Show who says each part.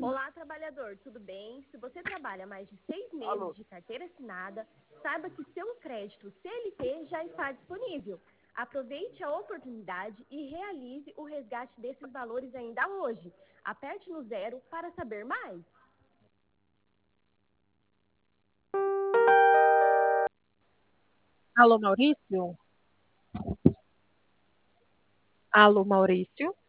Speaker 1: Olá, trabalhador, tudo bem? Se você trabalha mais de 6 meses
Speaker 2: Alô?
Speaker 1: de carteira assinada, saiba que seu crédito CLT já está disponível. Aproveite a oportunidade e realize o resgate desses valores ainda hoje. Aperte no 0 para saber mais.
Speaker 3: Alô, Maurício? Alô, Maurício?